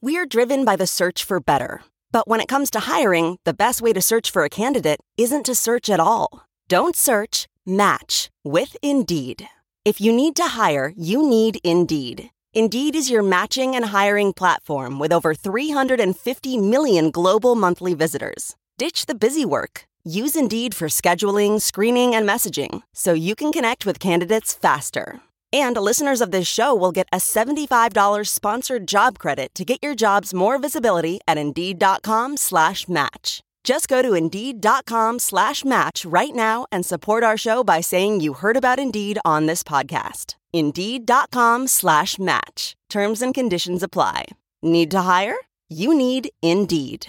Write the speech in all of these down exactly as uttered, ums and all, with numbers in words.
We're driven by the search for better. But when it comes to hiring, the best way to search for a candidate isn't to search at all. Don't search, match with Indeed. If you need to hire, you need Indeed. Indeed is your matching and hiring platform with over three hundred fifty million global monthly visitors. Ditch the busy work. Use Indeed for scheduling, screening, and messaging so you can connect with candidates faster. And listeners of this show will get a seventy-five dollars sponsored job credit to get your jobs more visibility at Indeed.com slash match. Just go to Indeed.com slash match right now and support our show by saying you heard about Indeed on this podcast. Indeed.com slash match. Terms and conditions apply. Need to hire? You need Indeed.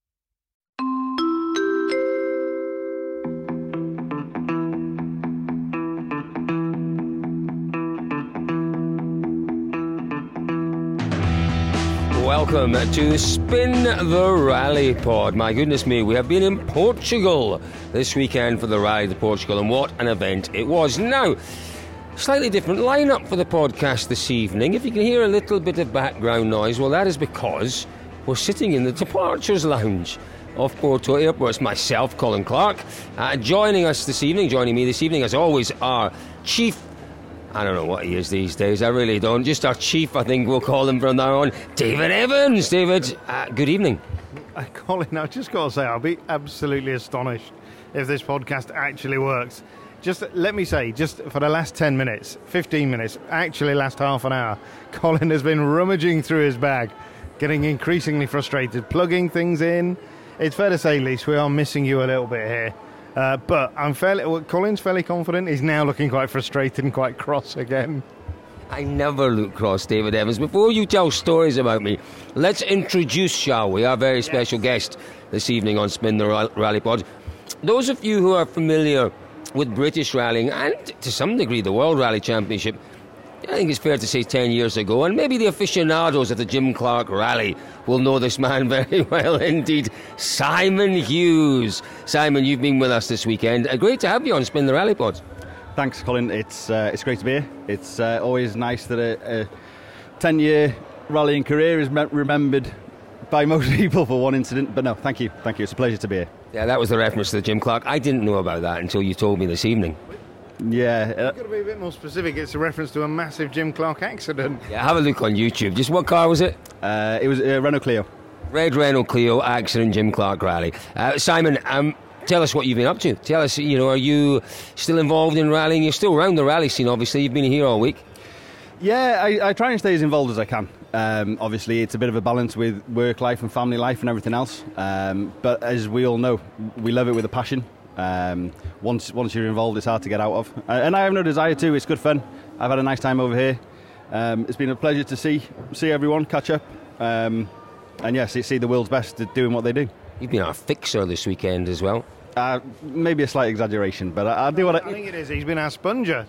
Welcome to Spin the Rally Pod. My goodness me, we have been in Portugal this weekend for the Rally to Portugal, and what an event it was. Now, slightly different lineup for the podcast this evening. If you can hear a little bit of background noise, well, that is because we're sitting in the departures lounge of Porto Airport. It's myself, Colin Clark, uh, joining us this evening, joining me this evening, as always, our chief, I don't know what he is these days, I really don't, just our chief, I think we'll call him from now on, David Evans. David, uh, good evening. Uh, Colin, I've just got to say, I'll be absolutely astonished if this podcast actually works. Just let me say, just for the last ten minutes, fifteen minutes, actually last half an hour, Colin has been rummaging through his bag, getting increasingly frustrated, plugging things in. It's fair to say, Lise, we are missing you a little bit here. Uh, but I'm fairly, well, Colin's fairly confident. He's now looking quite frustrated and quite cross again. I never look cross, David Evans. Before you tell stories about me, let's introduce, shall we, our very special yes. guest this evening on Spin the Rally Pod. Those of you who are familiar with British rallying and to some degree the World Rally Championship, I think it's fair to say ten years ago, and maybe the aficionados of the Jim Clark Rally will know this man very well indeed, Simon Hughes. Simon, you've been with us this weekend. Uh, great to have you on Spin the Rally Pod. Thanks, Colin. It's uh, it's great to be here. It's uh, always nice that a, a ten-year rallying career is me- remembered by most people for one incident, but no, thank you. Thank you. It's a pleasure to be here. Yeah, that was the reference to the Jim Clark. I didn't know about that until you told me this evening. Yeah. Uh, You've got to be a bit more specific. It's a reference to a massive Jim Clark accident. Yeah, have a look on YouTube. Just what car was it? Uh, it was a Renault Clio. Red Renault Clio accident, Jim Clark Rally. Uh, Simon, um, tell us what you've been up to. Tell us, you know, are you still involved in rallying? You're still around the rally scene, obviously. You've been here all week. Yeah, I, I try and stay as involved as I can. Um, obviously, it's a bit of a balance with work life and family life and everything else. Um, but as we all know, we love it with a passion. Um, once once you're involved, it's hard to get out of. Uh, and I have no desire to. It's good fun. I've had a nice time over here. Um, it's been a pleasure to see see everyone, catch up. Um, and yes, see the world's best at doing what they do. You've been our fixer this weekend as well. Uh, maybe a slight exaggeration, but I, I do what I... I think it is. He's been our sponger.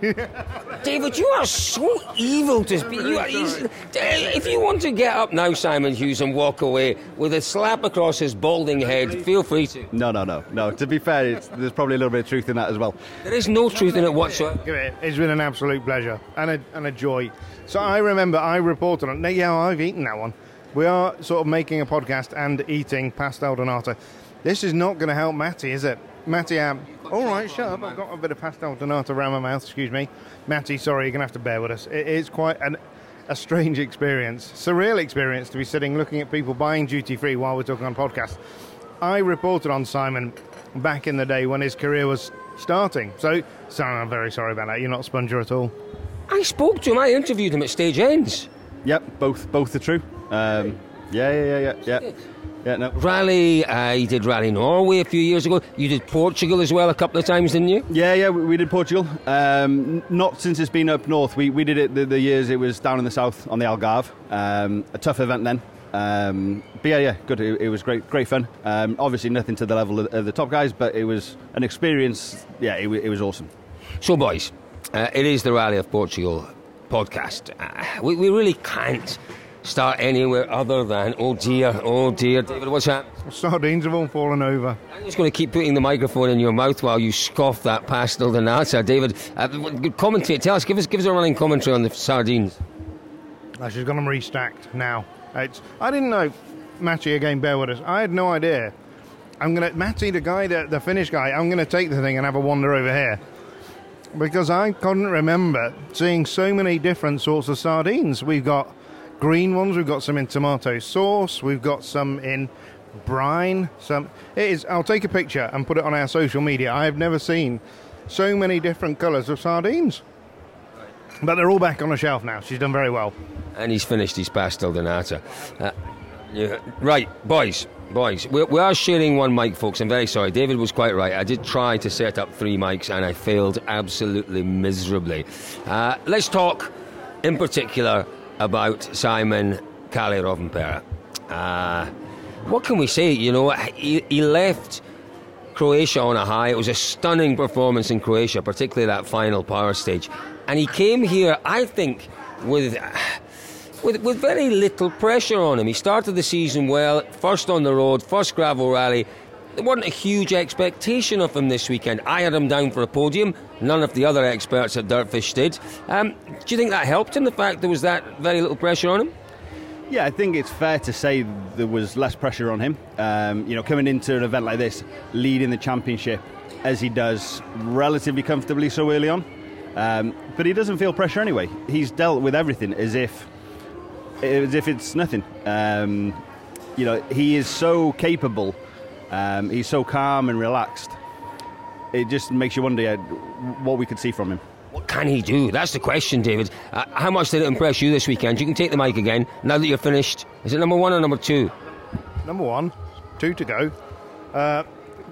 David, you are so evil to speak. You are, if you want to get up now, Simon Hughes, and walk away with a slap across his balding head, feel free to. No, no, no. No. To be fair, it's, there's probably a little bit of truth in that as well. There is no truth in it whatsoever. It's been an absolute pleasure and a, and a joy. So I remember I reported on... Yeah, I've eaten that one. We are sort of making a podcast and eating pastel donato. This is not going to help Matty, is it? Matty, um, all right, shut up. I've got a bit of pastel donato around my mouth, excuse me. Matty, sorry, you're going to have to bear with us. It is quite an, a strange experience, surreal experience to be sitting looking at people buying duty-free while we're talking on podcast. I reported on Simon back in the day when his career was starting. So, Simon, I'm very sorry about that. You're not a sponger at all. I spoke to him. I interviewed him at Stage Ends. Yep, both both are true. Um, yeah, yeah, yeah, yeah, yeah. Yeah, no. Rally, uh, you did Rally Norway a few years ago. You did Portugal as well a couple of times, didn't you? Yeah, yeah, we, we did Portugal. Um, not since it's been up north. We we did it the, the years it was down in the south on the Algarve. Um, a tough event then. Um, but yeah, yeah, good. It, it was great, great fun. Um, obviously nothing to the level of, of the top guys, but it was an experience. Yeah, it, it was awesome. So, boys, uh, it is the Rally of Portugal podcast. Uh, we, we really can't start anywhere other than, oh dear, oh dear, David, what's that? Sardines have all fallen over. I'm just going to keep putting the microphone in your mouth while you scoff that pastel donato. David, uh, commentate, tell us, give us give us a running commentary on the sardines. Oh, she's got them restacked now. It's, I didn't know, Matty, again, bear with us. I had no idea. I'm going to, Matty, the guy, the, the Finnish guy, I'm going to take the thing and have a wander over here. Because I couldn't remember seeing so many different sorts of sardines. We've got green ones, we've got some in tomato sauce, we've got some in brine. Some, it is, I'll take a picture and put it on our social media. I have never seen so many different colours of sardines. But they're all back on the shelf now. She's done very well. And he's finished his pastel de nata. Uh, yeah. Right, boys. Boys, we, we are sharing one mic, folks. I'm very sorry. David was quite right. I did try to set up three mics and I failed absolutely miserably. Uh, let's talk in particular about Simon Kalle Rovanperä. Uh, what can we say? You know, he, he left Croatia on a high. It was a stunning performance in Croatia, particularly that final power stage. And he came here, I think, with... With, with very little pressure on him. He started the season well, first on the road, first gravel rally. There wasn't a huge expectation of him this weekend. I had him down for a podium. None of the other experts at Dirtfish did. Um, do you think that helped him, the fact there was that very little pressure on him? Yeah, I think it's fair to say there was less pressure on him. Um, you know, coming into an event like this, leading the championship as he does relatively comfortably so early on. Um, but he doesn't feel pressure anyway. He's dealt with everything as if... as if it's nothing. Um, you know, he is so capable. Um, he's so calm and relaxed. It just makes you wonder uh, what we could see from him. What can he do? That's the question, David. Uh, how much did it impress you this weekend? You can take the mic again, now that you're finished. Is it number one or number two? Number one. Two to go. Uh,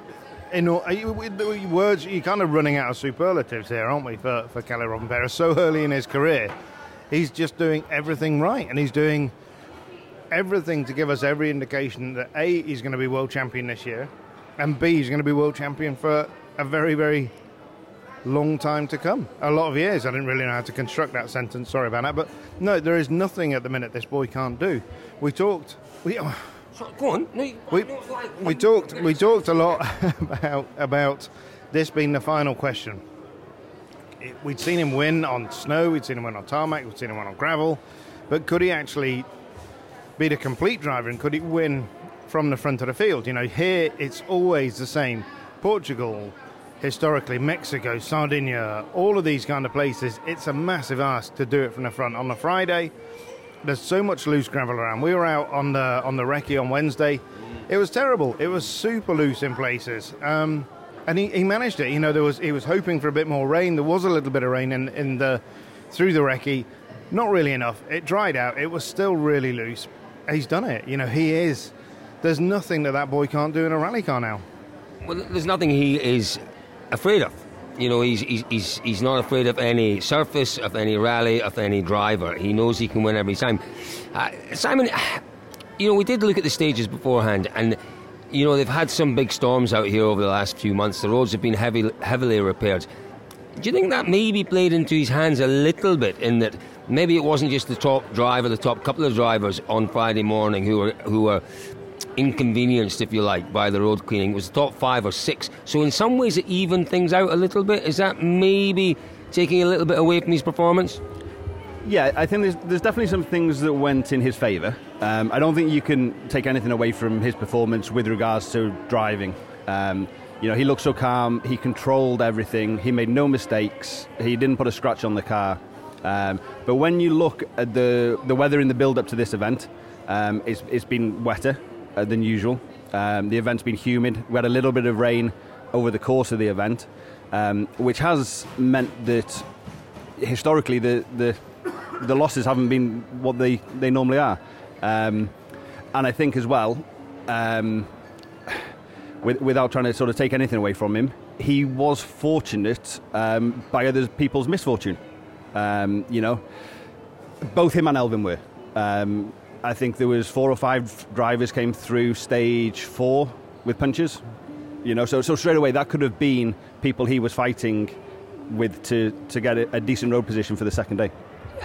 in all, words, you're kind of running out of superlatives here, aren't we, for, for Kalle Rovanperä? So early in his career. He's just doing everything right, and he's doing everything to give us every indication that A, he's going to be world champion this year, and B, he's going to be world champion for a very, very long time to come. A lot of years. I didn't really know how to construct that sentence, sorry about that, but no, there is nothing at the minute this boy can't do. We talked... We, oh, Sorry, go on. No, we, we talked we talked a lot about, about this being the final question. We'd seen him win on snow, we'd seen him win on tarmac, we'd seen him win on gravel, but could he actually be the complete driver, and could he win from the front of the field? You know, here it's always the same. Portugal, historically, Mexico, Sardinia, all of these kind of places, it's a massive ask to do it from the front. On the Friday, there's so much loose gravel around. We were out on the on the recce on Wednesday. It was terrible. It was super loose in places. Um... And he, he managed it. You know, there was he was hoping for a bit more rain. There was a little bit of rain in, in the through the recce. Not really enough. It dried out. It was still really loose. He's done it. You know, he is. There's nothing that that boy can't do in a rally car now. Well, there's nothing he is afraid of. You know, he's he's he's, he's not afraid of any surface, of any rally, of any driver. He knows he can win every time. Uh, Simon, you know, we did look at the stages beforehand, and you know, they've had some big storms out here over the last few months. The roads have been heavy, heavily repaired. Do you think that maybe played into his hands a little bit, in that maybe it wasn't just the top driver, the top couple of drivers on Friday morning who were who were inconvenienced, if you like, by the road cleaning? It was the top five or six. So in some ways it evened things out a little bit. Is that maybe taking a little bit away from his performance? Yeah, I think there's, there's definitely some things that went in his favour. Um, I don't think you can take anything away from his performance with regards to driving. Um, you know, he looked so calm, he controlled everything, he made no mistakes, he didn't put a scratch on the car. Um, but when you look at the, the weather in the build-up to this event, um, it's, it's been wetter uh, than usual. Um, the event's been humid. We had a little bit of rain over the course of the event, um, which has meant that historically the... the the losses haven't been what they, they normally are. Um, and I think as well, um, with, without trying to sort of take anything away from him, he was fortunate um, by other people's misfortune. Um, you know, both him and Elfyn were. Um, I think there was four or five drivers came through stage four with punches. You know, so so straight away that could have been people he was fighting with to, to get a, a decent road position for the second day.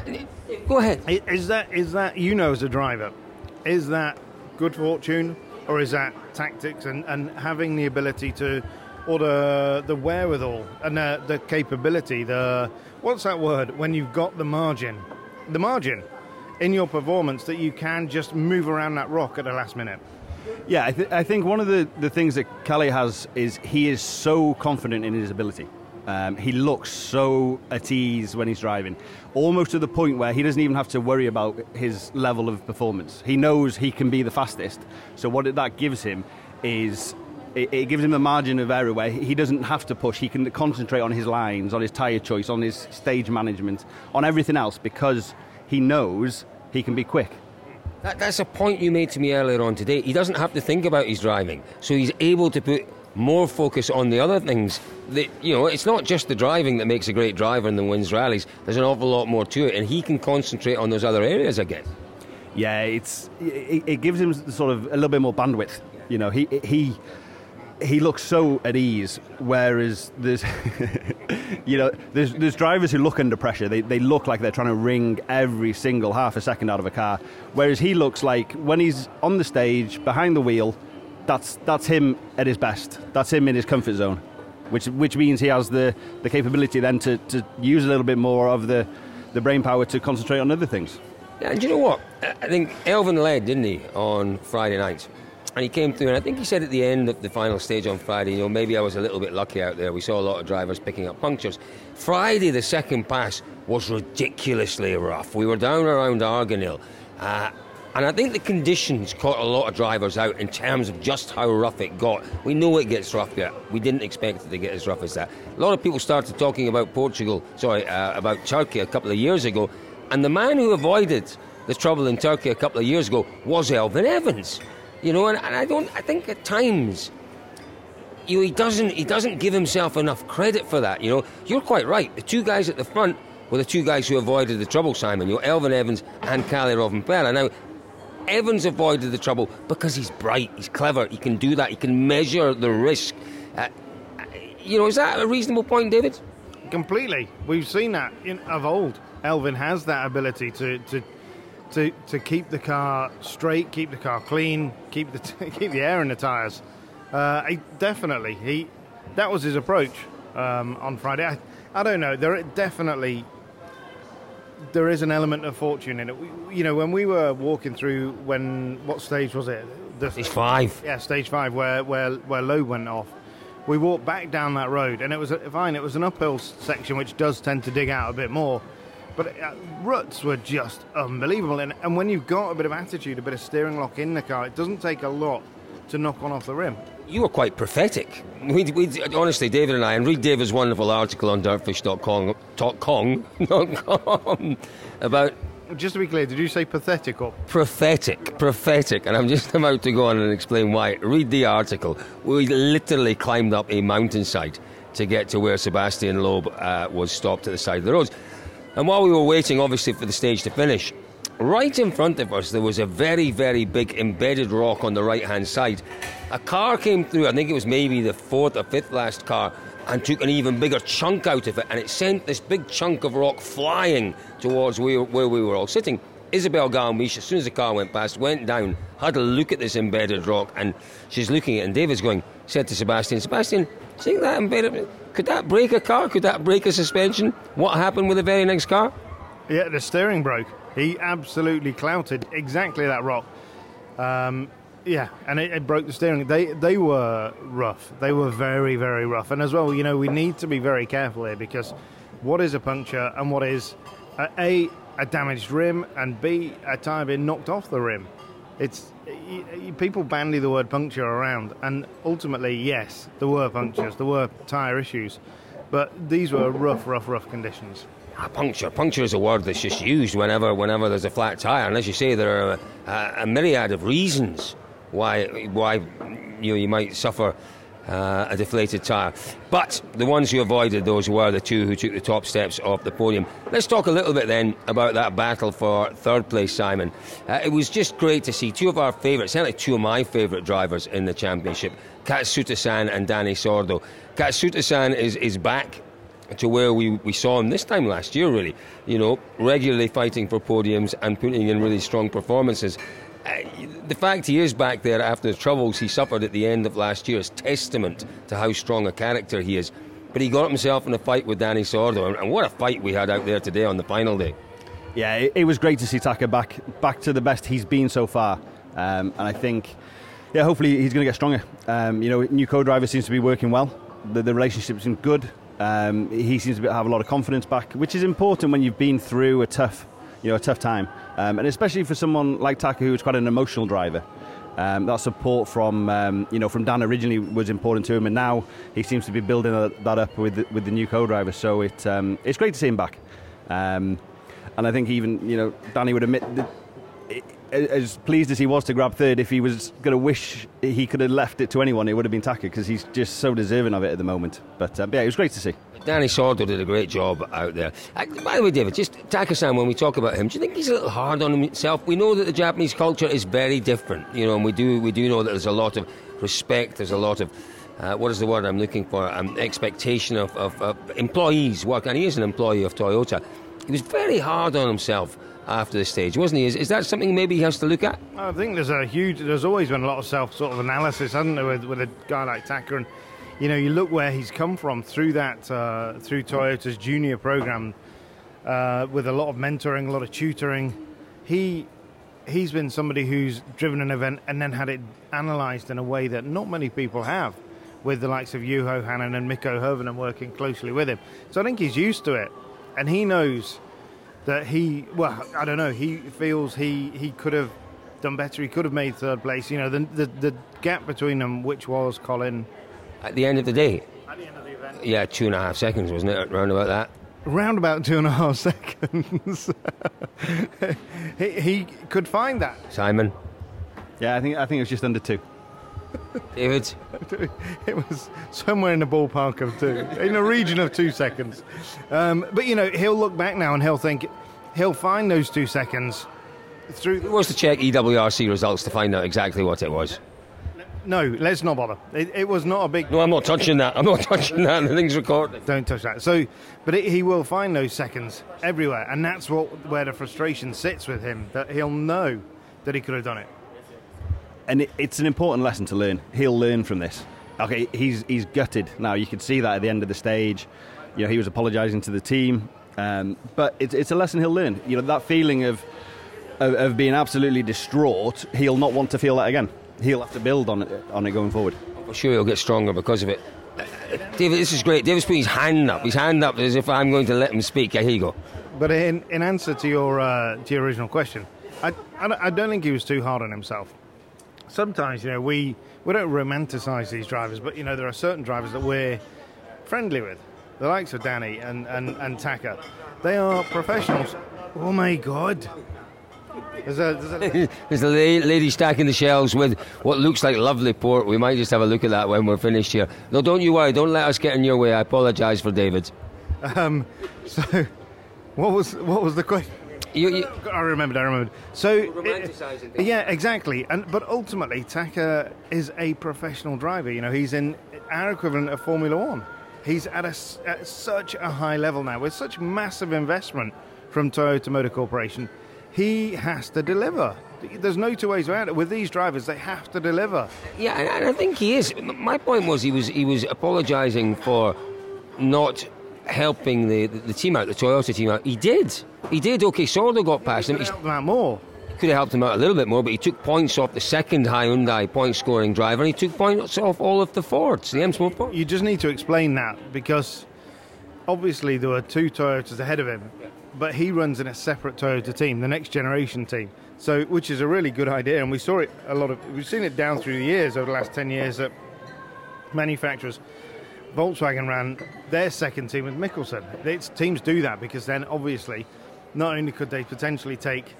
Go ahead. Is that, is that, you know, as a driver, is that good fortune, or is that tactics and, and having the ability to, or the, the wherewithal and the, the capability, the, what's that word, when you've got the margin? The margin. in your performance that you can just move around that rock at the last minute. Yeah, I, th- I think one of the, the things that Kalle has is he is so confident in his ability. Um, he looks so at ease when he's driving, almost to the point where he doesn't even have to worry about his level of performance. He knows he can be the fastest, so what it, that gives him is it, it gives him a margin of error where he doesn't have to push. He can concentrate on his lines, on his tyre choice, on his stage management, on everything else, because he knows he can be quick. That, that's a point you made to me earlier on today. He doesn't have to think about his driving, so he's able to put more focus on the other things. That, you know, it's not just the driving that makes a great driver and then wins rallies. There's an awful lot more to it, and he can concentrate on those other areas again. Yeah, it's it, it gives him sort of a little bit more bandwidth. You know, he he he looks so at ease, whereas there's you know there's there's drivers who look under pressure. They they look like they're trying to wring every single half a second out of a car, whereas he looks like when he's on the stage behind the wheel, that's that's him at his best. That's him in his comfort zone, which which means he has the, the capability then to, to use a little bit more of the, the brain power to concentrate on other things. Yeah, and do you know what? I think Elvin led, didn't he, on Friday night? And he came through, and I think he said at the end of the final stage on Friday, you know, maybe I was a little bit lucky out there. We saw a lot of drivers picking up punctures. Friday, the second pass was ridiculously rough. We were down around Arganil. Uh, And I think the conditions caught a lot of drivers out in terms of just how rough it got. We know it gets rough here. We didn't expect it to get as rough as that. A lot of people started talking about Portugal, sorry, uh, about Turkey a couple of years ago. And the man who avoided the trouble in Turkey a couple of years ago was Elfyn Evans. You know, and, and I don't, I think at times, you know, he doesn't, he doesn't give himself enough credit for that. You know, you're quite right. The two guys at the front were the two guys who avoided the trouble, Simon. You know, Elfyn Evans and Kalle Rovanperä. Now, Evans avoided the trouble because he's bright, he's clever, he can do that, he can measure the risk. Uh, you know, is that a reasonable point, David? Completely. We've seen that in, of old. Elfyn has that ability to, to to to keep the car straight, keep the car clean, keep the t- keep the air in the tyres. Uh, he, definitely, he that was his approach um, on Friday. I, I don't know. There definitely. There is an element of fortune in it. We, you know, when we were walking through, when what stage was it? The, stage five. Yeah, stage five, where where where Loeb went off. We walked back down that road, and it was a, fine. It was an uphill section, which does tend to dig out a bit more, but uh, ruts were just unbelievable. And, and when you've got a bit of attitude, a bit of steering lock in the car, it doesn't take a lot to knock one off the rim. You were quite prophetic. We, we, honestly, David and I, and read David's wonderful article on dirtfish dot com about... Just to be clear, did you say pathetic or... Prophetic, prophetic, and I'm just about to go on and explain why. Read the article. We literally climbed up a mountainside to get to where Sebastian Loeb uh, was stopped at the side of the road. And while we were waiting, obviously, for the stage to finish, right in front of us, there was a very, very big embedded rock on the right-hand side. A car came through, I think it was maybe the fourth or fifth last car, and took an even bigger chunk out of it, and it sent this big chunk of rock flying towards where, where we were all sitting. Isabel Galmiche, as soon as the car went past, went down, had a look at this embedded rock, and she's looking at it, and David's going, said to Sebastian, Sebastian, see that embedded, could that break a car? Could that break a suspension? What happened with the very next car? Yeah, the steering broke. He absolutely clouted exactly that rock. Um, yeah, and it, it broke the steering. They they were rough. They were very, very rough. And as well, you know, we need to be very careful here, because what is a puncture and what is a, a, a damaged rim, and B, a tyre being knocked off the rim. It's y- y- people bandy the word puncture around, and ultimately, yes, there were punctures, there were tyre issues, but these were rough, rough, rough conditions. Ah, puncture. Puncture is a word that's just used whenever whenever there's a flat tyre. And as you say, there are a, a myriad of reasons why why you know, you might suffer uh, a deflated tyre. But the ones who avoided those were the two who took the top steps off the podium. Let's talk a little bit then about that battle for third place, Simon. Uh, it was just great to see two of our favourites, certainly two of my favourite drivers in the championship, Katsuta-san and Dani Sordo. Katsuta-san is, is back to where we, we saw him this time last year, really. You know, regularly fighting for podiums and putting in really strong performances. Uh, the fact he is back there after the troubles he suffered at the end of last year is testament to how strong a character he is. But he got himself in a fight with Dani Sordo, and what a fight we had out there today on the final day. Yeah, it, it was great to see Taka back back to the best he's been so far, um, and I think, yeah, hopefully he's going to get stronger. Um, you know, new co-driver seems to be working well. The, the relationship's been good. Um, he seems to have a lot of confidence back, which is important when you've been through a tough, you know, a tough time, um, and especially for someone like Taka, who's quite an emotional driver. Um, that support from um, you know from Dan originally was important to him, and now he seems to be building that up with the, with the new co-driver. So it um, it's great to see him back. Um, And I think even, you know, Danny would admit that as pleased as he was to grab third, if he was going to wish he could have left it to anyone, it would have been Taka, because he's just so deserving of it at the moment. But uh, yeah, it was great to see. Danny Sordo did a great job out there. Uh, by the way, David, just Taka-san, when we talk about him, do you think he's a little hard on himself? We know that the Japanese culture is very different, you know, and we do we do know that there's a lot of respect, there's a lot of Uh, what is the word I'm looking for? Um, expectation of, of, of employees work, and he is an employee of Toyota. He was very hard on himself after the stage, wasn't he? Is, is that something maybe he has to look at? I think there's a huge. There's always been a lot of self sort of analysis, hasn't there, with, with a guy like Taka, and you know, you look where he's come from through that uh, through Toyota's junior program, uh, with a lot of mentoring, a lot of tutoring. He he's been somebody who's driven an event and then had it analysed in a way that not many people have, with the likes of Juho Hannan and Mikko Hirvonen working closely with him. So I think he's used to it, and he knows that he, well, I don't know, he feels he, he could have done better, he could have made third place. You know, the, the, the gap between them, which was, Colin? At the end of the day? At the end of the event. Yeah, two and a half seconds, wasn't it, around about that? Round about two and a half seconds. he, he could find that. Simon? Yeah, I think I think it was just under two. David? It was somewhere in the ballpark of two, in a region of two seconds. Um, but, you know, he'll look back now and he'll think, he'll find those two seconds through... Who wants to check E W R C results to find out exactly what it was? No, let's not bother. It, it was not a big... No, I'm not touching that. I'm not touching that. The thing's recorded. Don't touch that. So, but it, he will find those seconds everywhere, and that's what where the frustration sits with him, that he'll know that he could have done it. And it, it's an important lesson to learn. He'll learn from this. Okay, he's he's gutted now. You could see that at the end of the stage. You know, he was apologising to the team, um, but it's it's a lesson he'll learn. You know, that feeling of, of of being absolutely distraught. He'll not want to feel that again. He'll have to build on it on it going forward. I'm sure he'll get stronger because of it. Uh, David, this is great. David's putting his hand up. His hand up as if I'm going to let him speak. Yeah, here you go. But in in answer to your uh, to your original question, I, I I don't think he was too hard on himself. Sometimes, you know, we, we don't romanticise these drivers, but, you know, there are certain drivers that we're friendly with. The likes of Danny and, and, and Taka. They are professionals. Oh, my God. There's a, there's a... There's a lady stacking the shelves with what looks like lovely port. We might just have a look at that when we're finished here. No, don't you worry. Don't let us get in your way. I apologise for David. Um, so, what was what was the question? You, you, I remembered, I remembered. So, romanticising it, yeah, exactly. And but ultimately, Taka is a professional driver. You know, he's in our equivalent of Formula One. He's at, a, at such a high level now, with such massive investment from Toyota Motor Corporation. He has to deliver. There's no two ways around it. With these drivers, they have to deliver. Yeah, and I think he is. My point was he was he was apologising for not helping the, the team out, the Toyota team out. He did. He did. Okay, Sordo got past him. He could have helped them out more. Could have helped him out a little bit more, but he took points off the second Hyundai point-scoring driver, and he took points off all of the Fords, the M Sport Fords. You just need to explain that, because obviously there were two Toyotas ahead of him, but he runs in a separate Toyota team, the next generation team. So, which is a really good idea, and we saw it a lot of. We've seen it down through the years over the last ten years that manufacturers. Volkswagen ran their second team with Mickelson. It's, teams do that because then obviously not only could they potentially take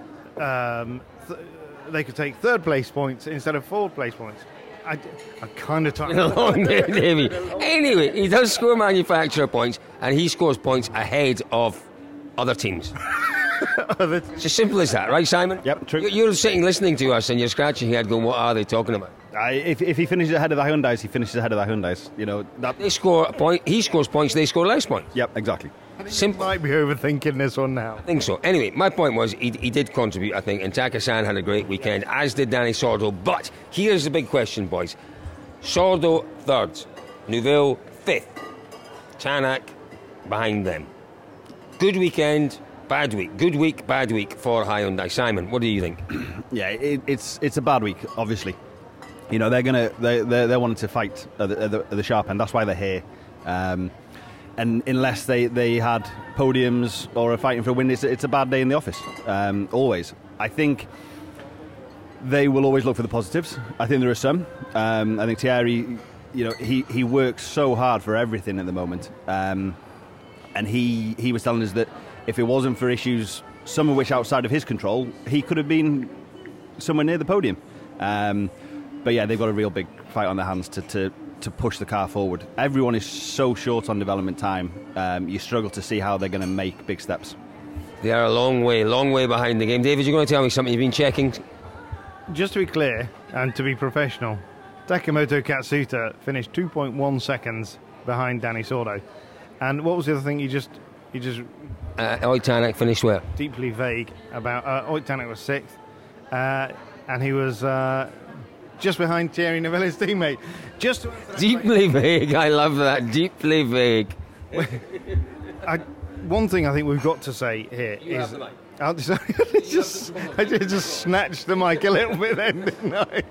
um, th- they could take third place points instead of fourth place points. I, I kind of talking along there, Davey. Anyway, he does score manufacturer points, and he scores points ahead of other teams. It's as simple as that, right, Simon? Yep, true. You're sitting listening to us and you're scratching your head going, what are they talking about? Uh, if, if he finishes ahead of the Hyundais, he finishes ahead of the Hyundais. You know, that... They score a point, he scores points, they score less points. Yep, exactly. Simple. Might be overthinking this one now. I think so. Anyway, my point was he, he did contribute, I think, and Taka-san had a great weekend, as did Danny Sordo. But here's the big question, boys. Sordo third, Neuville fifth, Tanak behind them. Good weekend, bad week. Good week, bad week for Hyundai. Simon, what do you think? Yeah, it, it's it's a bad week, obviously. You know, they're gonna they they they wanting to fight at the, at the, at the sharp end. That's why they're here. Um, and unless they, they had podiums or are fighting for a win, it's, it's a bad day in the office. Um, always. I think they will always look for the positives. I think there are some. Um, I think Thierry, you know, he, he works so hard for everything at the moment. Um, and he he was telling us that if it wasn't for issues, some of which outside of his control, he could have been somewhere near the podium. Um, but yeah, they've got a real big fight on their hands to, to, to push the car forward. Everyone is so short on development time. Um, you struggle to see how they're going to make big steps. They are a long way, long way behind the game. David, you're going to tell me something you've been checking? Just to be clear, and to be professional, Takamoto Katsuta finished two point one seconds behind Danny Sordo. And what was the other thing you just... you just Uh, Ott Tanak finished where? Deeply vague about... Uh, Ott Tanak was sixth, uh, and he was... Uh, just behind Thierry Neuville, his teammate. Just deeply vague. I love that. Deeply vague. I, one thing I think we've got to say here you is... Have the mic. I'll just, just, I just snatched the mic a little bit then, didn't I?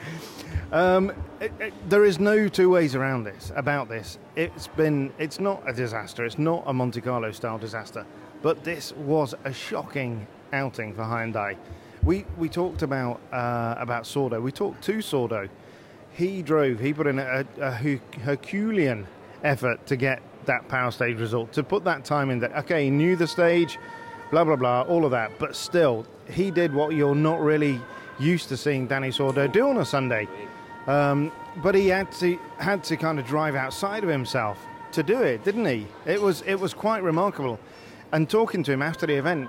um, it, it, there is no two ways around this, about this. It's been... It's not a disaster. It's not a Monte Carlo-style disaster. But this was a shocking outing for Hyundai. We we talked about uh, about Sordo. We talked to Sordo. He drove. He put in a, a Herculean effort to get that power stage result. To put that time in there. Okay, he knew the stage, blah blah blah, all of that. But still, he did what you're not really used to seeing Danny Sordo do on a Sunday. Um, but he had to had to kind of drive outside of himself to do it, didn't he? It was it was quite remarkable. And talking to him after the event,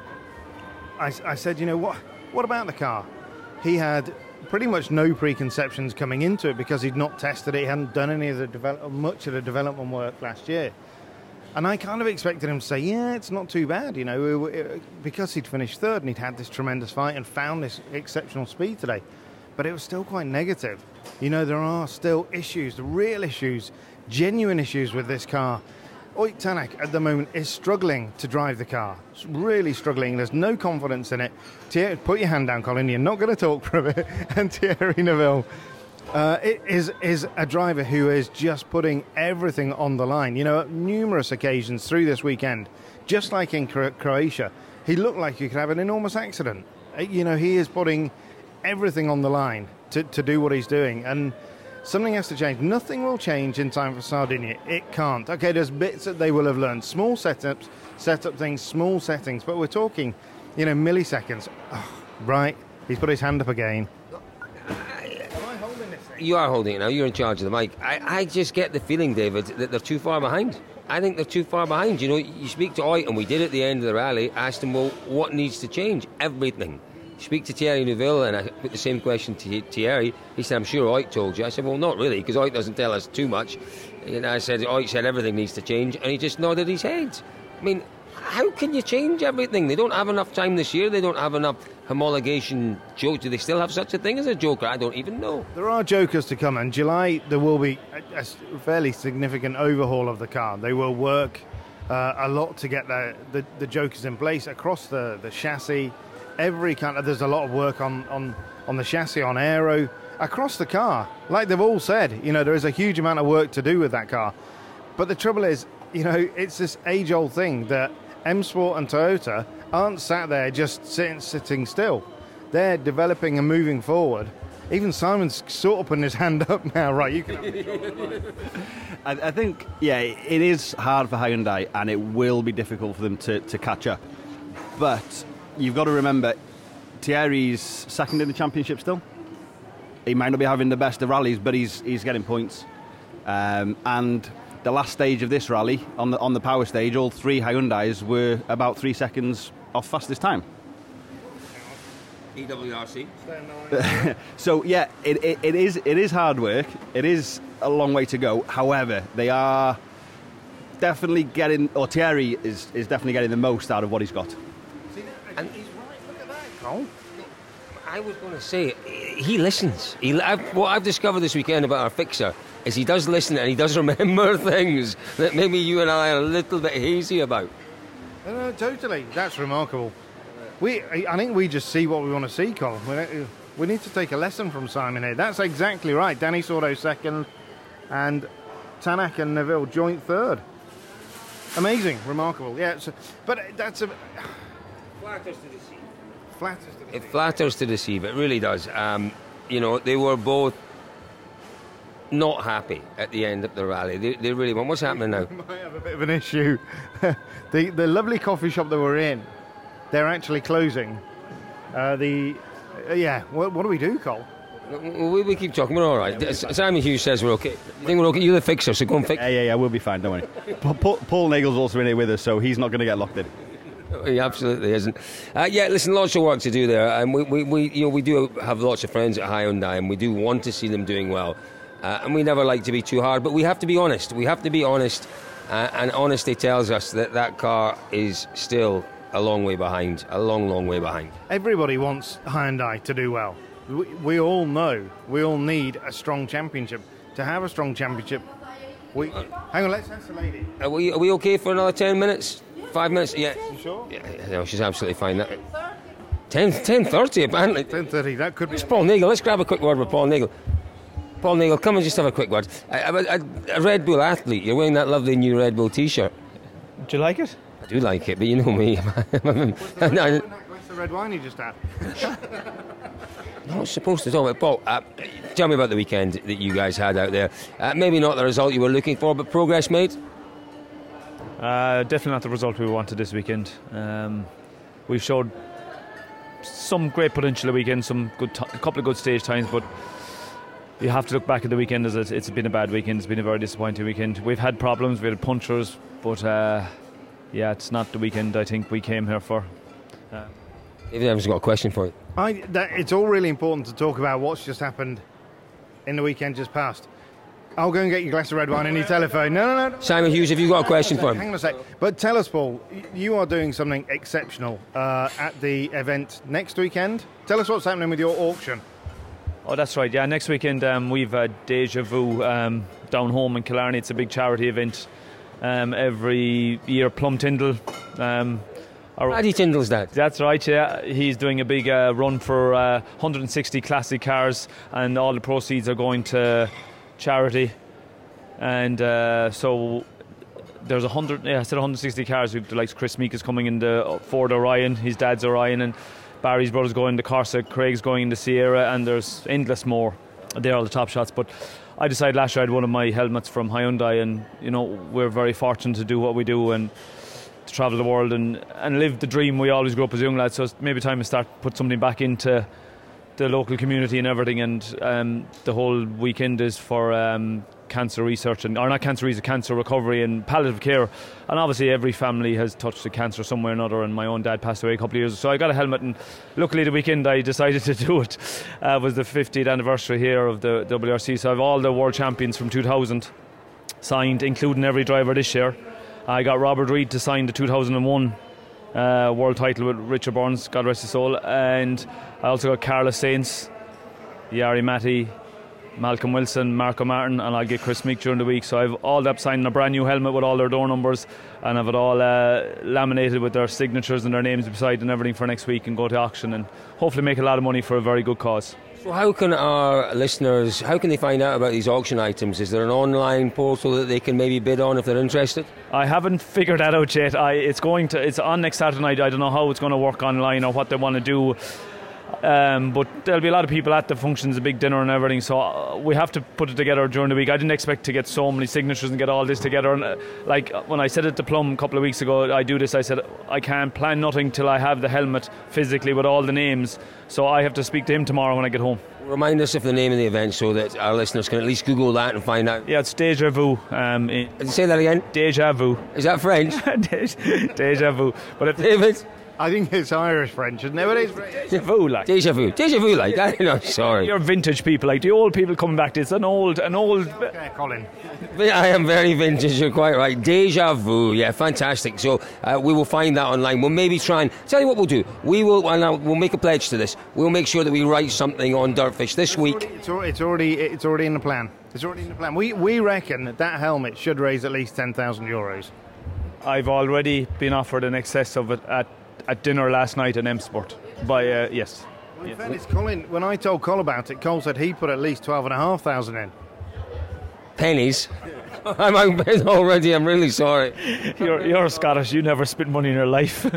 I, I said, you know, what What about the car? He had pretty much no preconceptions coming into it because he'd not tested it. He hadn't done any of the develop, much of the development work last year. And I kind of expected him to say, yeah, it's not too bad, you know, because he'd finished third and he'd had this tremendous fight and found this exceptional speed today. But it was still quite negative. You know, there are still issues, the real issues, genuine issues with this car. Ott Tanak at the moment is struggling to drive the car. It's really struggling. There's no confidence in it. Thierry, put your hand down, Colin. You're not going to talk for a bit. And Thierry Neuville uh, is, is a driver who is just putting everything on the line. You know, at numerous occasions through this weekend, just like in Cro- Croatia, he looked like he could have an enormous accident. Uh, you know, he is putting everything on the line to, to do what he's doing. And something has to change. Nothing will change in time for Sardinia. It can't. Okay, there's bits that they will have learned. Small setups, setup things, small settings. But we're talking, you know, milliseconds. Oh, right, he's put his hand up again. Am I holding this thing? You are holding it now. You're in charge of the mic. I, I just get the feeling, David, that they're too far behind. I think they're too far behind. You know, you speak to Ott, and we did at the end of the rally, asked him, well, what needs to change? Everything. Speak to Thierry Neuville, and I put the same question to Thierry. He said, I'm sure Ott told you. I said, well, not really, because Ott doesn't tell us too much. And I said, Ott said everything needs to change, and he just nodded his head. I mean, how can you change everything? They don't have enough time this year. They don't have enough homologation jokes. Do they still have such a thing as a joker? I don't even know. There are jokers to come, and July there will be a, a fairly significant overhaul of the car. They will work uh, a lot to get the, the, the jokers in place across the, the chassis. Every kind of, there's a lot of work on, on, on the chassis, on aero, across the car. Like they've all said, you know, there is a huge amount of work to do with that car. But the trouble is, you know, it's this age-old thing that M Sport and Toyota aren't sat there just sitting, sitting still. They're developing and moving forward. Even Simon's sort of putting his hand up now. Right, you can have it. I, I think, yeah, it is hard for Hyundai, and it will be difficult for them to, to catch up. But you've got to remember, Thierry's second in the championship still. He might not be having the best of rallies, but he's he's getting points. Um, and the last stage of this rally, on the on the power stage, all three Hyundais were about three seconds off fastest time. E W R C. So yeah, it, it, it is it is hard work. It is a long way to go. However, they are definitely getting, or Thierry is, is definitely getting the most out of what he's got. And he's right. Look at that, Cole. I was going to say, he listens. He, I've, what I've discovered this weekend about our fixer is he does listen and he does remember things that maybe you and I are a little bit hazy about. No, no, totally. That's remarkable. We, I think we just see what we want to see, Colin. We, we need to take a lesson from Simon here. That's exactly right. Danny Sordo second, and Tanak and Neville joint third. Amazing, remarkable. Yeah, it's a, but that's a Flatters to deceive. Flatters to deceive. It flatters to deceive. It really does. Um, you know, they were both not happy at the end of the rally. They, they really weren't. What's happening now? We might have a bit of an issue. the the lovely coffee shop that we're in, they're actually closing. Uh, the uh, yeah. What, what do we do, Cole? We, we keep talking. We're all right. Yeah, Simon Hughes says we're okay. You think we're okay? You're the fixer, so go and fix. Yeah, yeah, yeah. We'll be fine. Don't worry. Paul, Paul Nagel's also in here with us, so he's not going to get locked in. He absolutely isn't. Uh, yeah, listen, lots of work to do there, and we, we, we, you know, we do have lots of friends at Hyundai, and we do want to see them doing well. Uh, and we never like to be too hard, but we have to be honest. We have to be honest, uh, and honesty tells us that that car is still a long way behind, a long, long way behind. Everybody wants Hyundai to do well. We, we all know, we all need a strong championship. To have a strong championship, we... Uh, hang on, let's ask the lady. Are we, are we okay for another ten minutes? Five minutes? Yeah. You sure? Yeah, no, she's absolutely fine. That, ten, ten thirty, apparently. ten thirty, that could be... It's Paul Nagel. Let's grab a quick word with Paul Nagel. Paul Nagel, come and just have a quick word. A, a, a Red Bull athlete, you're wearing that lovely new Red Bull T-shirt. Do you like it? I do like it, but you know me. What's the, no, what's the red wine you just had? I'm not supposed to talk about Paul. Uh, tell me about the weekend that you guys had out there. Uh, maybe not the result you were looking for, but progress made? Uh, definitely not the result we wanted this weekend. Um, we've showed some great potential the weekend, some good, t- a couple of good stage times, but you have to look back at the weekend as it's been a bad weekend. It's been a very disappointing weekend. We've had problems, we had punctures, but uh, yeah, it's not the weekend I think we came here for. Uh, David Evans got a question for you. I, that, it's all really important to talk about what's just happened in the weekend just past. I'll go and get your glass of red wine and your telephone. No, no, no. Simon Hughes, have you got a question for him? Hang on a sec. But tell us, Paul, you are doing something exceptional uh, at the event next weekend. Tell us what's happening with your auction. Oh, that's right. Yeah, next weekend um, we've uh, Deja Vu um, down home in Killarney. It's a big charity event. Um, every year, Plum Tyndall. Um, Paddy Tyndall's dad. That's right, yeah. He's doing a big uh, run for uh, one hundred sixty classic cars, and all the proceeds are going to charity. And uh, so there's one hundred, yeah, I said one hundred sixty cars. We've the likes of Chris Meek is coming in the Ford Orion. His dad's Orion, and Barry's brother's going the Corsa. Craig's going in the Sierra, and there's endless more. They're all the top shots. But I decided last year I had one of my helmets from Hyundai, and you know we're very fortunate to do what we do and to travel the world and, and live the dream we always grew up as young lads. So it's maybe time to start put something back into the local community and everything. And um, the whole weekend is for um, cancer research, and or not cancer research, cancer recovery and palliative care. And obviously every family has touched the cancer somewhere or another, and my own dad passed away a couple of years ago. So I got a helmet, and luckily the weekend I decided to do it uh, was the fiftieth anniversary here of the W R C. So I have all the world champions from two thousand signed, including every driver this year. I got Robert Reid to sign the two thousand one uh, world title with Richard Burns, God rest his soul, and I also got Carlos Sainz, Jari Matti, Malcolm Wilson, Marco Martin, and I'll get Chris Meek during the week. So I've all that signed a brand new helmet with all their door numbers, and I've it all uh, laminated with their signatures and their names beside and everything for next week, and go to auction and hopefully make a lot of money for a very good cause. So how can our listeners, how can they find out about these auction items? Is there an online portal that they can maybe bid on if they're interested? I haven't figured that out yet. I, it's going to, it's on next Saturday night. I don't know how it's going to work online or what they want to do. Um, but there'll be a lot of people at the functions, a big dinner and everything, so uh, we have to put it together during the week. I didn't expect to get so many signatures and get all this together. And uh, like when I said it to Plum a couple of weeks ago, I do this, I said I can't plan nothing till I have the helmet physically with all the names, so I have to speak to him tomorrow when I get home. Remind us of the name of the event so that our listeners can at least Google that and find out. Yeah, it's Deja Vu. Um, Say that again. Deja Vu. Is that French? Deja Vu. But if David? I think it's Irish French, isn't it? It is Deja Vu, like. Deja vu. Deja vu, like. I know, sorry. You're vintage people, like the old people coming back to it's an old, an old. Okay, Colin. I am very vintage, you're quite right. Deja vu, yeah, fantastic. So uh, we will find that online. We'll maybe try and tell you what we'll do. We will, and I'll, we'll make a pledge to this. We'll make sure that we write something on Dirtfish this week. It's already, it's already, it's already in the plan. It's already in the plan. We we reckon that that helmet should raise at least ten thousand euros. I've already been offered in excess of it at, at dinner last night in M Sport. By uh, yes. Well, in yes. fairness, Colin, when I told Cole about it, Cole said he put at least twelve and a half thousand in. Pennies. I'm outbid already. I'm really sorry. You're, you're Scottish. You never spent money in your life.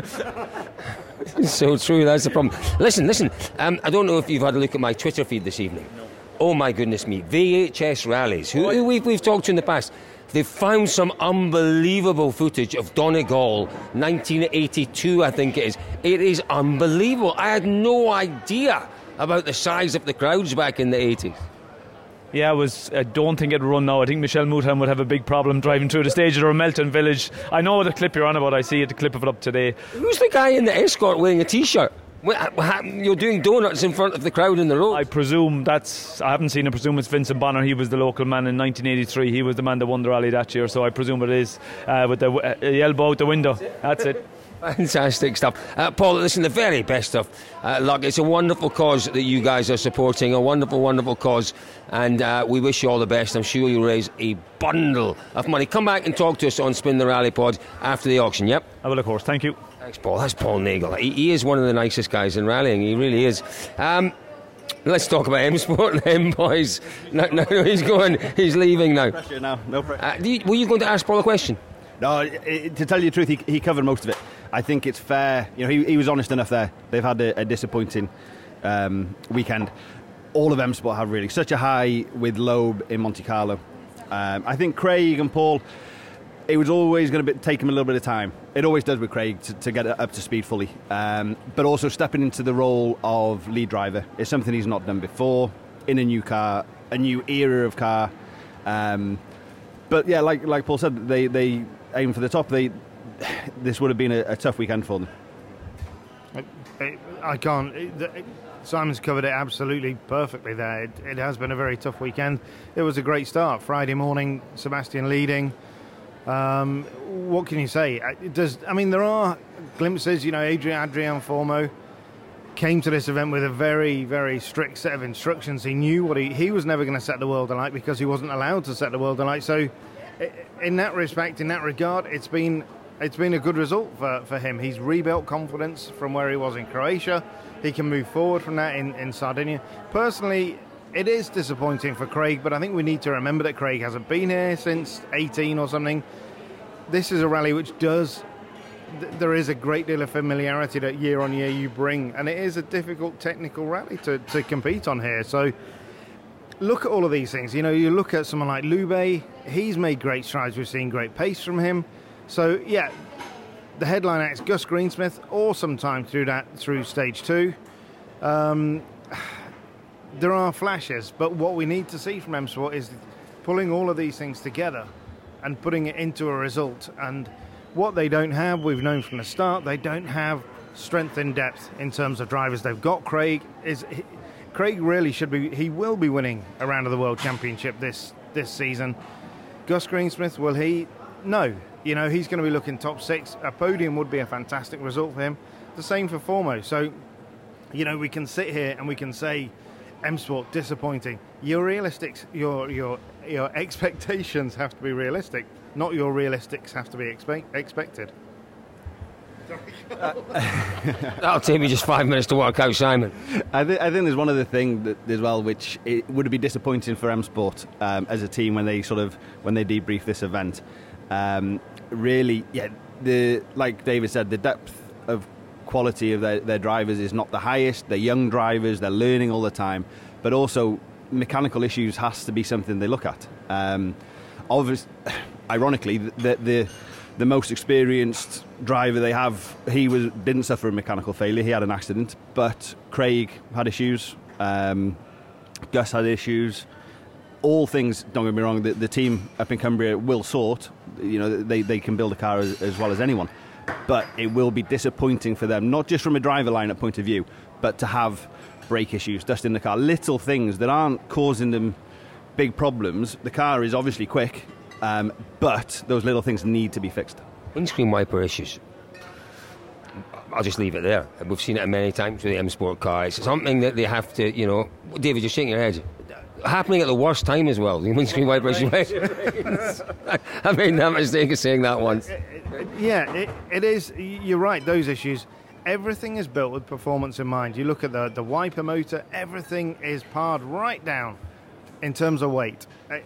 So true. That's the problem. Listen, listen. Um, I don't know if you've had a look at my Twitter feed this evening. No. Oh my goodness me! V H S rallies. Who, who we've we've talked to in the past. They've found some unbelievable footage of Donegal, nineteen eighty-two, I think it is. It is unbelievable. I had no idea about the size of the crowds back in the eighties. Yeah, it was. I don't think it'd run now. I think Michelle Mouton would have a big problem driving through the stage of Melton Village. I know the clip you're on about. I see it, the clip of it up today. Who's the guy in the escort wearing a T-shirt? You're doing donuts in front of the crowd in the road. I presume that's. I haven't seen. I presume it's Vincent Bonner. He was the local man in nineteen eighty-three. He was the man that won the rally that year. So I presume it is uh, with the, uh, the elbow out the window. That's it. Fantastic stuff. Uh, Paul, listen, the very best of uh, luck. It's a wonderful cause that you guys are supporting, a wonderful, wonderful cause, and uh, we wish you all the best. I'm sure you'll raise a bundle of money. Come back and talk to us on Spin the Rally Pod after the auction, yep? I will, of course. Thank you. Thanks, Paul. That's Paul Nagle. He, he is one of the nicest guys in rallying. He really is. Um, let's talk about M Sport then, boys. No, no, no, he's going. He's leaving now. No pressure now. No pressure. Uh, do you, were you going to ask Paul a question? No, it, to tell you the truth, he, he covered most of it. I think it's fair. You know, he, he was honest enough there. They've had a, a disappointing um, weekend. All of M Sport have really such a high with Loeb in Monte Carlo. Um, I think Craig and Paul, it was always going to take him a little bit of time. It always does with Craig to, to get it up to speed fully. Um, but also stepping into the role of lead driver is something he's not done before in a new car, a new era of car. Um, but yeah, like like Paul said, they they aim for the top. They this would have been a, a tough weekend for them. I, I can't. It, it, Simon's covered it absolutely perfectly there. It, it has been a very tough weekend. It was a great start. Friday morning, Sebastian leading. Um, what can you say? It does. I mean, there are glimpses. You know, Adrian Adrian Formeau came to this event with a very, very strict set of instructions. He knew what he he was never going to set the world alight because he wasn't allowed to set the world alight. So, in that respect, in that regard, it's been it's been a good result for, for him. He's rebuilt confidence from where he was in Croatia. He can move forward from that in, in Sardinia. Personally, it is disappointing for Craig, but I think we need to remember that Craig hasn't been here since eighteen or something. This is a rally which does, th- there is a great deal of familiarity that year on year you bring, and it is a difficult technical rally to, to compete on here. So look at all of these things. You know, you look at someone like Lube, he's made great strides. We've seen great pace from him. So yeah, the headline acts, Gus Greensmith, awesome time through that, through stage two. Um, there are flashes, but what we need to see from M Sport is pulling all of these things together and putting it into a result. And what they don't have, we've known from the start, they don't have strength in depth in terms of drivers. They've got Craig. Is he, Craig really should be, he will be winning a round of the World Championship this, this season. Gus Greensmith, will he? No. You know, he's going to be looking top six. A podium would be a fantastic result for him. The same for Formeau. So, you know, we can sit here and we can say, M Sport disappointing. Your realistics, your your your expectations have to be realistic, not your realistics have to be expect, expected. Uh, That'll take me just five minutes to work out, Simon. I, th- I think there's one other thing that, as well, which it would be disappointing for M Sport um, as a team when they sort of when they debrief this event. Um, really, yeah, the like David said, the depth of quality of their, their drivers is not the highest. They're young drivers, they're learning all the time, but also mechanical issues has to be something they look at. Um, obviously, ironically, the, the the most experienced driver they have, he was didn't suffer a mechanical failure. He had an accident, but Craig had issues. Um, Gus had issues. All things, don't get me wrong, the, the team up in Cumbria will sort. You know, they, they can build a car as, as well as anyone. But it will be disappointing for them, not just from a driver lineup point of view, but to have brake issues, dust in the car, little things that aren't causing them big problems. The car is obviously quick, um, but those little things need to be fixed. Windscreen wiper issues. I'll just leave it there. We've seen it many times with the M Sport car. It's something that they have to, you know. David, you're shaking your head. Happening at the worst time as well. The windscreen wiper issue. I made that mistake of saying that once. Yeah, it, it is. You're right, those issues. Everything is built with performance in mind. You look at the, the wiper motor, everything is pared right down in terms of weight. I,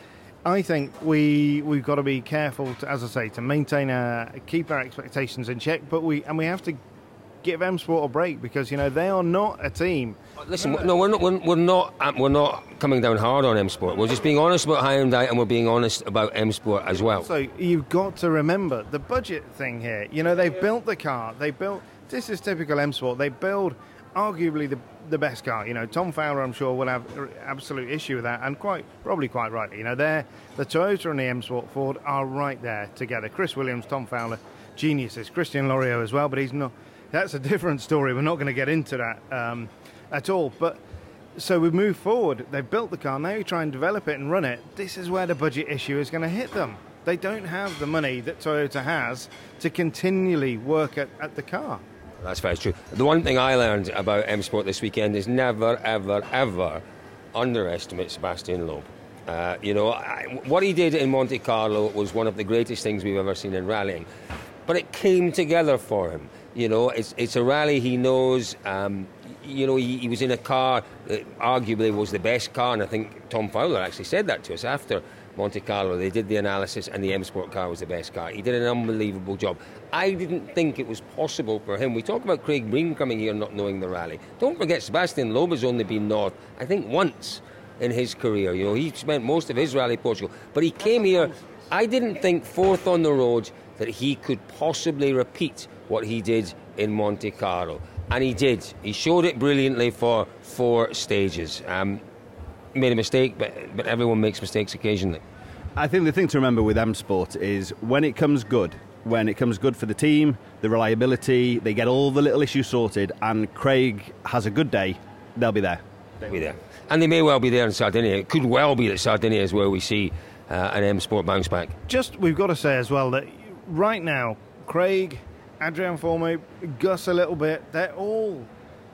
I think we, we've got to be careful, to, as I say, to maintain our, keep our expectations in check, but we and we have to give M Sport a break because, you know, they are not a team. Listen, no, we're not, we're, we're not, um, we're not coming down hard on M Sport. We're just being honest about Hyundai, and we're being honest about M Sport as well. So you've got to remember the budget thing here. You know, they've built the car. They built. This is typical M Sport. They build arguably the the best car. You know, Tom Fowler, I'm sure, will have absolute issue with that, and quite probably quite rightly. You know, they're the Toyota and the M Sport Ford are right there together. Chris Williams, Tom Fowler, geniuses. Christian Loriot as well, but he's not. That's a different story. We're not going to get into that um, at all. But so we've moved forward. They've built the car. Now you try and develop it and run it. This is where the budget issue is going to hit them. They don't have the money that Toyota has to continually work at, at the car. That's very true. The one thing I learned about M Sport this weekend is never, ever, ever underestimate Sebastian Loeb. Uh, you know, I, what he did in Monte Carlo was one of the greatest things we've ever seen in rallying. But it came together for him. You know, it's it's a rally he knows. Um, you know, he, he was in a car that arguably was the best car, and I think Tom Fowler actually said that to us after Monte Carlo. They did the analysis, and the M Sport car was the best car. He did an unbelievable job. I didn't think it was possible for him. We talk about Craig Breen coming here not knowing the rally. Don't forget, Sebastian Loeb has only been north, I think, once in his career. You know, he spent most of his rally Portugal, but he came here. I didn't think fourth on the road that he could possibly repeat what he did in Monte Carlo, and he did. He showed it brilliantly for four stages. Um, made a mistake, but but everyone makes mistakes occasionally. I think the thing to remember with M Sport is when it comes good, when it comes good for the team, the reliability, they get all the little issues sorted, and Craig has a good day, they'll be there. They'll be there. And they may well be there in Sardinia. It could well be that Sardinia is where we see uh, an M Sport bounce back. Just, we've got to say as well that right now, Craig, Adrian Forme, Gus a little bit, they're all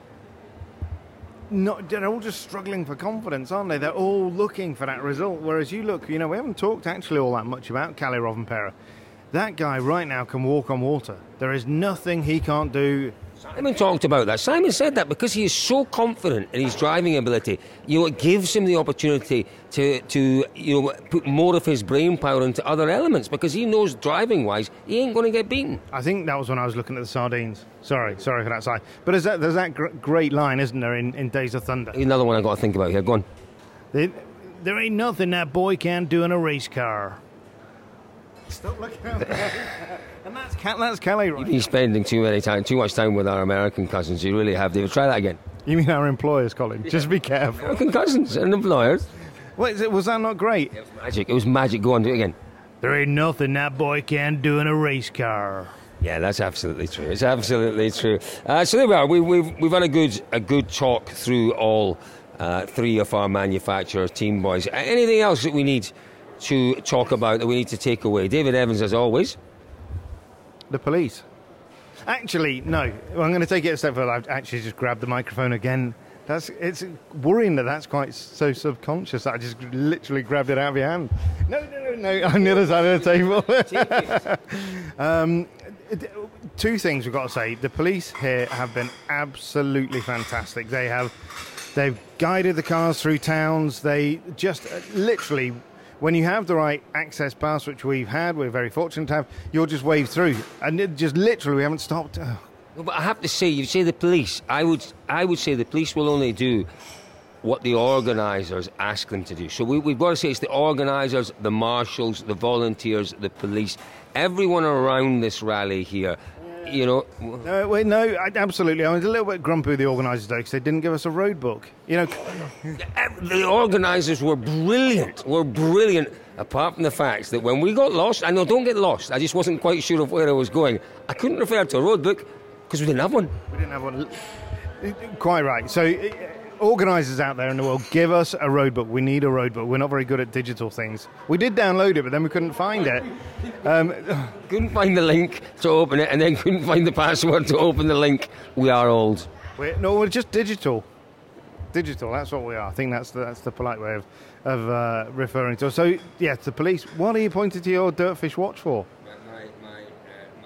not, they're all just struggling for confidence, aren't they? They're all looking for that result. Whereas you look, you know, we haven't talked actually all that much about Kalle Rovanperä. That guy right now can walk on water. There is nothing he can't do. Simon talked about that. Simon said that because he is so confident in his driving ability, you know, it gives him the opportunity to, to you know, put more of his brain power into other elements because he knows driving-wise he ain't going to get beaten. I think that was when I was looking at the sardines. Sorry, sorry for that side. But there's that, there's that gr- great line, isn't there, in, in Days of Thunder? Another one I've got to think about here. Go on. There, there ain't nothing that boy can't do in a race car. Stop looking at that. And that's, that's Kelly, right? You've been spending too many time, too much time with our American cousins. You really have. David, try that again. You mean our employers, Colin? Yeah. Just be careful. American cousins and employers. What is it? Was that not great? It was magic. It was magic. Go on, do it again. There ain't nothing that boy can't do in a race car. Yeah, that's absolutely true. It's absolutely true. Uh, so there we are. We, we've we've had a good a good talk through all uh, three of our manufacturer team boys. Uh, anything else that we need to talk about that we need to take away? David Evans, as always. The police. Actually, no. Well, I'm going to take it a step further. I've actually just grabbed the microphone again. That's it's worrying that that's quite so subconscious that I just literally grabbed it out of your hand. No, no, no, no. On the other side of the table. um, two things we've got to say. The police here have been absolutely fantastic. They have, they've guided the cars through towns. They just uh, literally. When you have the right access pass, which we've had, we're very fortunate to have, you'll just wave through. And it just literally, we haven't stopped. Oh. But I have to say, you say the police. I would I would say the police will only do what the organisers ask them to do. So we, we've got to say it's the organisers, the marshals, the volunteers, the police, everyone around this rally here. You know, no, wait, no, I, absolutely. I was a little bit grumpy with the organisers though because they didn't give us a road book. You know, the organisers were brilliant. Were brilliant. Apart from the fact that when we got lost, I know, don't get lost. I just wasn't quite sure of where I was going. I couldn't refer to a road book because we didn't have one. We didn't have one. Quite right. So, uh, organisers out there in the world, give us a road book. We need a road book. We're not very good at digital things. We did download it, but then we couldn't find it. Um, couldn't find the link to open it, and then couldn't find the password to open the link. We are old. We're, no, we're just digital. Digital, that's what we are. I think that's the, that's the polite way of, of uh, referring to it. So, yes, the police, what are you pointing to your Dirtfish watch for? My, my, uh,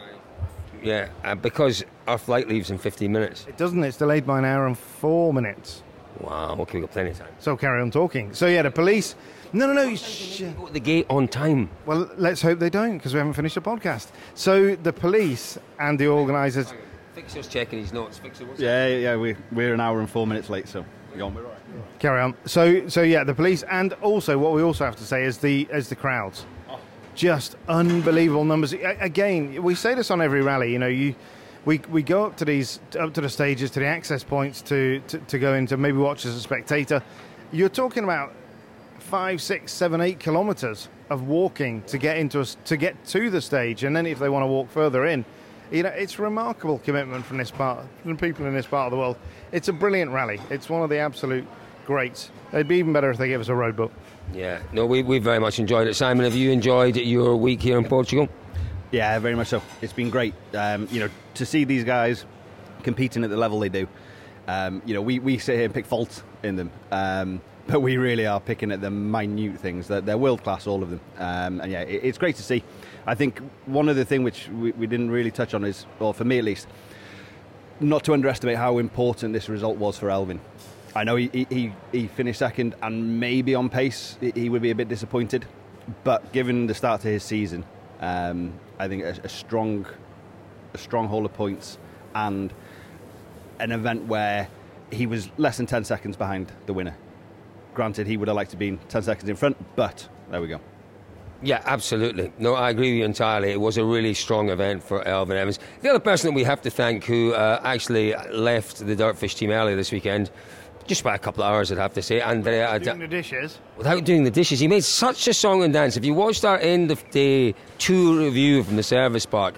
Yeah, uh, because our flight leaves in fifteen minutes. It doesn't. It's delayed by an hour and four minutes. Wow, okay, we've got plenty of time. So carry on talking. So yeah, the police... No, no, no. Sh- Go to the gate on time. well, let's hope they don't, because we haven't finished the podcast. So the police and the organisers... Fixer's checking his notes. Fixer, what's Yeah, yeah, we, we're an hour and four minutes late, so go on. We're all right. Carry on. So, so yeah, the police, and also what we also have to say is the is the crowds, just unbelievable numbers. A- Again, we say this on every rally. You know, you we we go up to these up to the stages, to the access points, to to, to go into maybe watch as a spectator. You're talking about five, six, seven, eight kilometres of walking to get into a, to get to the stage, and then if they want to walk further in. You know, it's remarkable commitment from this part, from people in this part of the world. It's a brilliant rally. It's one of the absolute greats. It'd be even better if they gave us a road book. Yeah, no, we we very much enjoyed it. Simon, have you enjoyed your week here in Portugal? Yeah, very much so. It's been great. Um, you know, to see these guys competing at the level they do. Um, you know, we, we sit here and pick faults in them, um, but we really are picking at the minute things. They're, they're world class, all of them. Um, and yeah, it, it's great to see. I think one other thing which we, we didn't really touch on is, or for me at least, not to underestimate how important this result was for Elfyn. I know he, he, he finished second, and maybe on pace he would be a bit disappointed, but given the start to his season, um, I think a, a strong a strong haul of points and an event where he was less than ten seconds behind the winner. Granted, he would have liked to be ten seconds in front, but there we go. Yeah, absolutely. No, I agree with you entirely. It was a really strong event for Elfyn Evans. The other person that we have to thank who uh, actually left the Dirtfish team earlier this weekend, just by a couple of hours, I'd have to say, Andrea... Doing the dishes. Without doing the dishes, he made such a song and dance. If you watched our end of day tour review from the service park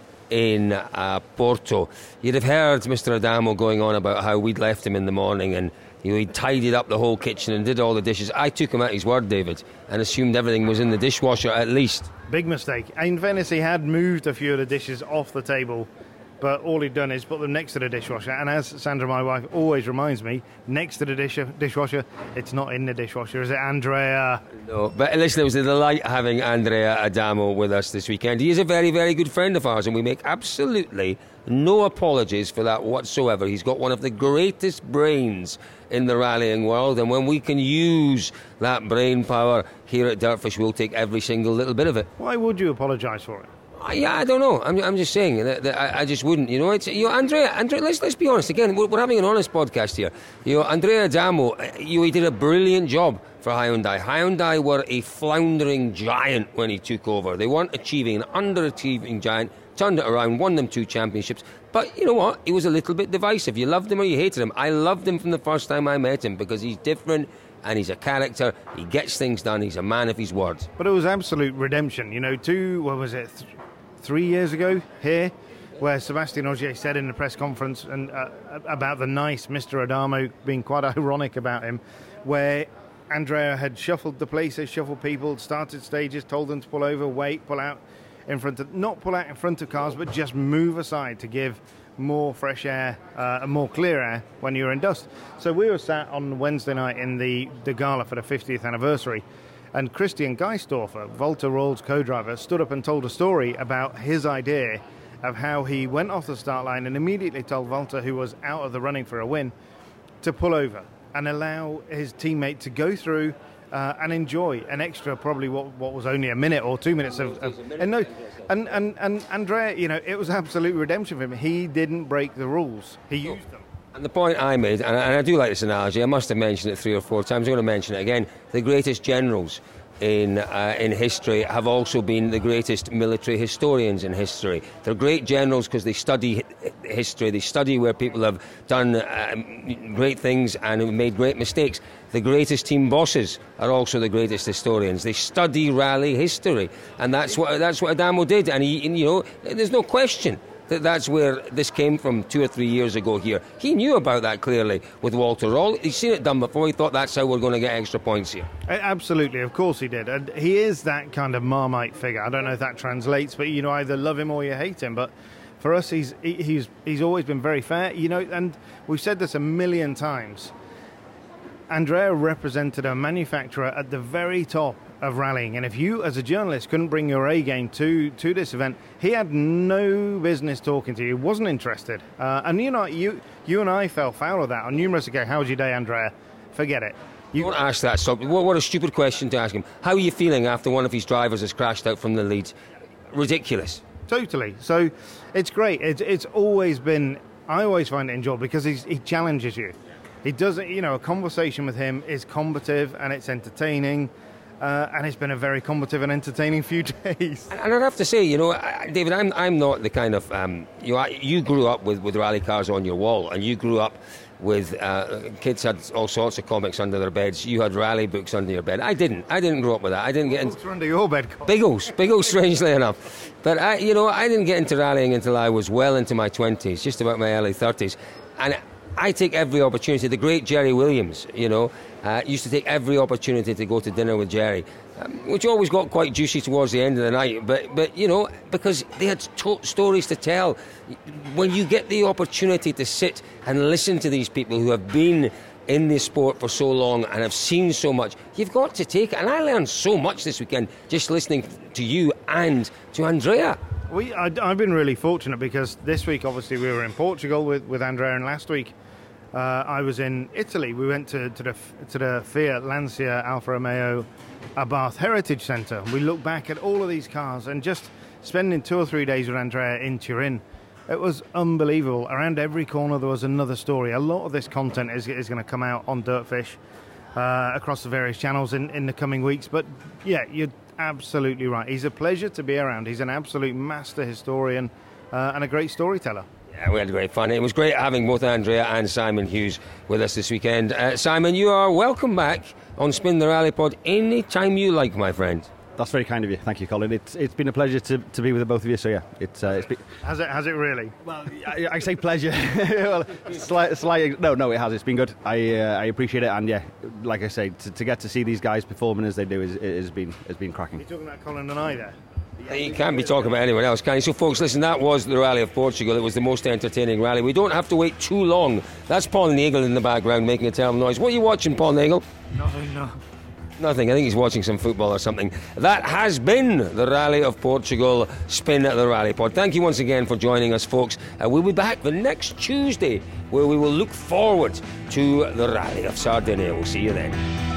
in uh, Porto, you'd have heard Mister Adamo going on about how we'd left him in the morning and you know, he tidied up the whole kitchen and did all the dishes. I took him at his word, David, and assumed everything was in the dishwasher at least. Big mistake. In fairness, he had moved a few of the dishes off the table, but all he'd done is put them next to the dishwasher. And as Sandra, my wife, always reminds me, next to the dish- dishwasher, it's not in the dishwasher, is it, Andrea? No, but listen, it was a delight having Andrea Adamo with us this weekend. He is a very, very good friend of ours, and we make absolutely no apologies for that whatsoever. He's got one of the greatest brains in the rallying world, and when we can use that brain power here at Dirtfish, we'll take every single little bit of it. Why would you apologise for it? Uh, yeah, I don't know. I'm, I'm just saying that, that I, I just wouldn't. You know, it's you know, Andrea. Andrea, let's let's be honest. Again, we're, we're having an honest podcast here. You know, Andrea Adamo, you know, he did a brilliant job for Hyundai. Hyundai were a floundering giant when he took over. They weren't achieving, an underachieving giant. Turned it around, won them two championships. But you know what? He was a little bit divisive. You loved him or you hated him. I loved him from the first time I met him because he's different and he's a character. He gets things done. He's a man of his word. But it was absolute redemption. You know, two, what was it, th- three years ago here, where Sebastian Ogier said in the press conference and uh, about the nice Mister Adamo, being quite ironic about him, where Andrea had shuffled the places, shuffled people, started stages, told them to pull over, wait, pull out in front of, not pull out in front of cars, but just move aside to give more fresh air uh, and more clear air when you're in dust. So we were sat on Wednesday night in the, the gala for the fiftieth anniversary, and Christian Geisdorfer, Volta Royals co-driver, stood up and told a story about his idea of how he went off the start line and immediately told Volta, who was out of the running for a win, to pull over and allow his teammate to go through Uh, and enjoy an extra, probably what what was only a minute or two minutes of, of and no, and, and and Andrea, you know, it was absolute redemption for him. He didn't break the rules; he used them. And the point I made, and I, and I do like this analogy, I must have mentioned it three or four times. I'm going to mention it again. The greatest generals in uh, in history have also been the greatest military historians in history. They're great generals because they study history, they study where people have done uh, great things and have made great mistakes. The greatest team bosses are also the greatest historians. They study rally history, and that's what that's what Adamo did. And he, and, you know, there's no question that that's where this came from two or three years ago here. He knew about that clearly with Walter Roll. He's seen it done before. He thought that's how we're going to get extra points here. Absolutely, of course he did. And he is that kind of Marmite figure. I don't know if that translates, but you know, either love him or you hate him. But for us, he's he's he's always been very fair. You know, and we've said this a million times. Andrea represented a manufacturer at the very top of rallying. And if you, as a journalist, couldn't bring your A game to, to this event, he had no business talking to you, wasn't interested. Uh, and you know, you you and I fell foul of that on numerous occasions. How was your day, Andrea? Forget it. You don't ask that. Stop. What, what a stupid question to ask him. How are you feeling after one of his drivers has crashed out from the lead? Ridiculous. Totally. So it's great. It's, it's always been, I always find it enjoyable because he's, he challenges you. He doesn't, you know, a conversation with him is combative and it's entertaining. Uh, and it's been a very combative and entertaining few days. And I'd have to say, you know, David, I'm I'm not the kind of um, you know, you grew up with, with rally cars on your wall, and you grew up with uh, kids had all sorts of comics under their beds. You had rally books under your bed. I didn't. I didn't grow up with that. I didn't get into books under your bed. Biggles, Biggles, strangely enough. But I, you know, I didn't get into rallying until I was well into my twenties, just about my early thirties, and I take every opportunity. The great Jerry Williams, you know, uh, used to take every opportunity to go to dinner with Jerry, um, which always got quite juicy towards the end of the night. But, but you know, because they had to- stories to tell. When you get the opportunity to sit and listen to these people who have been in this sport for so long and have seen so much, you've got to take it. And I learned so much this weekend just listening to you and to Andrea. We, I, I've been really fortunate because this week, obviously, we were in Portugal with, with Andrea, and last week, Uh, I was in Italy. We went to, to the to the Fiat Lancia Alfa Romeo Abarth Heritage Centre. We looked back at all of these cars and just spending two or three days with Andrea in Turin. It was unbelievable. Around every corner there was another story. A lot of this content is, is going to come out on Dirtfish uh, across the various channels in, in the coming weeks. But yeah, you're absolutely right. He's a pleasure to be around. He's an absolute master historian uh, and a great storyteller. Yeah, we had great fun. It was great having both Andrea and Simon Hughes with us this weekend. Uh, Simon, you are welcome back on Spin the Rally Pod any time you like, my friend. That's very kind of you. Thank you, Colin. It's it's been a pleasure to, to be with the both of you. So yeah, it's uh, it's been. Has it? Has it really? Well, I, I say pleasure. well, slight, slight, no, no, it has. It's been good. I uh, I appreciate it, and yeah, like I say, to, to get to see these guys performing as they do is has been has been cracking. You're talking about Colin and I there. You can't be talking about anyone else, can you? So, folks, listen, that was the Rally of Portugal. It was the most entertaining rally. We don't have to wait too long. That's Paul Nagel in the background making a terrible noise. What are you watching, Paul Nagel? Nothing, no. Nothing. I think he's watching some football or something. That has been the Rally of Portugal, Spin the Rally Pod. Thank you once again for joining us, folks. Uh, we'll be back the next Tuesday, where we will look forward to the Rally of Sardinia. We'll see you then.